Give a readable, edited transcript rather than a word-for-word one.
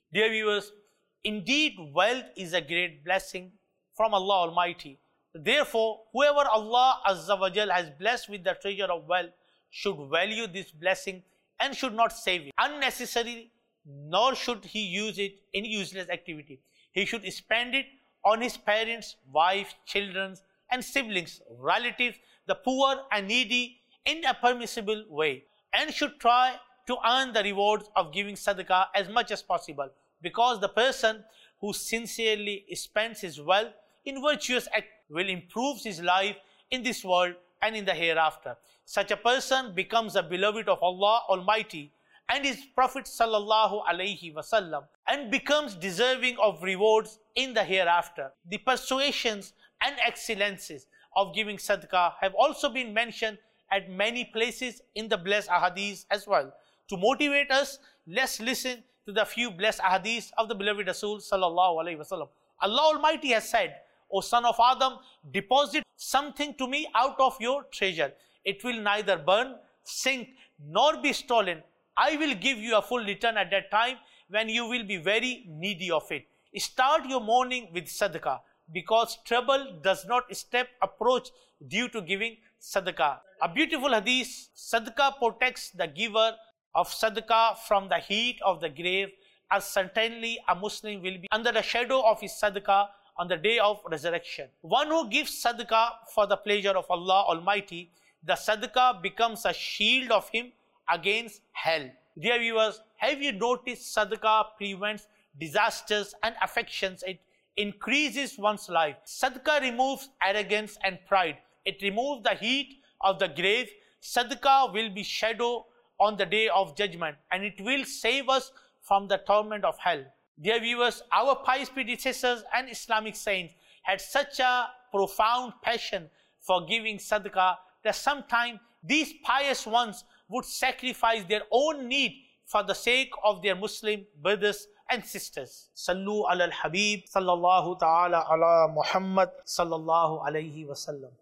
Dear viewers, indeed wealth is a great blessing from Allah Almighty. Therefore, whoever Allah Azza wa Jal has blessed with the treasure of wealth should value this blessing and should not save it unnecessarily, nor should he use it in useless activity. He should spend it on his parents, wife, children and siblings, relatives, the poor and needy in a permissible way, and should try to earn the rewards of giving sadaqah as much as possible, because the person who sincerely spends his wealth in virtuous act will improve his life in this world and in the hereafter. Such a person becomes a beloved of Allah Almighty and His Prophet Sallallahu Alaihi Wasallam and becomes deserving of rewards in the hereafter. The persuasions and excellences of giving sadaqah have also been mentioned at many places in the blessed ahadith as well. To motivate us, let's listen to the few blessed ahadith of the beloved Rasul Sallallahu Alaihi Wasallam. Allah Almighty has said, "O son of Adam, deposit something to me out of your treasure. It will neither burn, sink, nor be stolen. I will give you a full return at that time when you will be very needy of it. Start your morning with sadaqah, because trouble does not approach due to giving sadaqah." A beautiful hadith: sadaqah protects the giver of sadaqah from the heat of the grave, as certainly a Muslim will be under the shadow of his sadaqah on the day of resurrection. One who gives sadaqah for the pleasure of Allah Almighty, the sadaqah becomes a shield of him against hell. Dear viewers, have you noticed sadaqah prevents disasters and afflictions? It increases one's life. Sadaqah removes arrogance and pride. It removes the heat of the grave. Sadaqah will be shadow on the day of judgment, and it will save us from the torment of hell. Dear viewers, our pious predecessors and Islamic saints had such a profound passion for giving sadaqah that sometimes these pious ones would sacrifice their own need for the sake of their Muslim brothers and sisters. Sallu ala al-Habib sallallahu ta'ala ala Muhammad sallallahu alayhi wa sallam.